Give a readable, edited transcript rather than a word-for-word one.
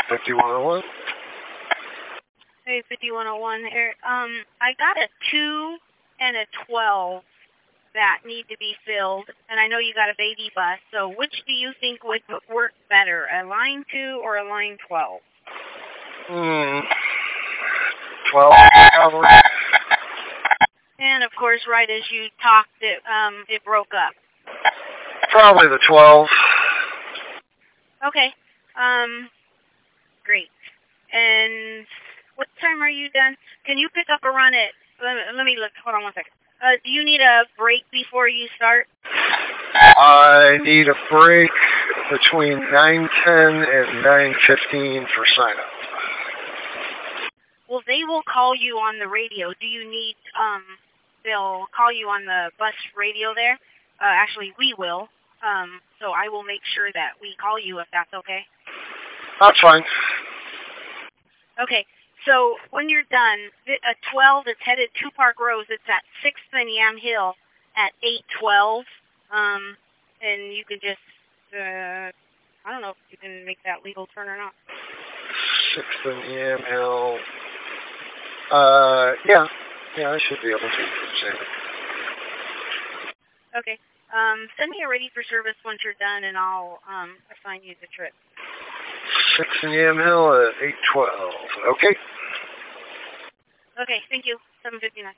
5101. Hey, 5101 here. I got a 2 and a 12 that need to be filled, and I know you got a baby bus, so which do you think would work better, a line 2 or a line 12? 12, probably. And, of course, right as you talked, it broke up. Probably the 12. Okay. Great. And what time are you done? Can you pick up a run at... Let me look. Hold on one second. Do you need a break before you start? I need a break between 9:10 and 9:15 for sign-up. Well, they will call you on the radio. Do you need... They'll call you on the bus radio there. Actually, we will. So I will make sure that we call you if that's okay. That's fine. Okay. So when you're done, a 12 that's headed to Park Rose, it's at 6th and Yam Hill at 8:12. And you can just, I don't know if you can make that legal turn or not. 6th and Yam Hill. Yeah, I should be able to. Okay. Send me a ready for service once you're done, and I'll assign you the trip. 6th and Yam Hill at 8:12. Okay. Okay, thank you. 7:59.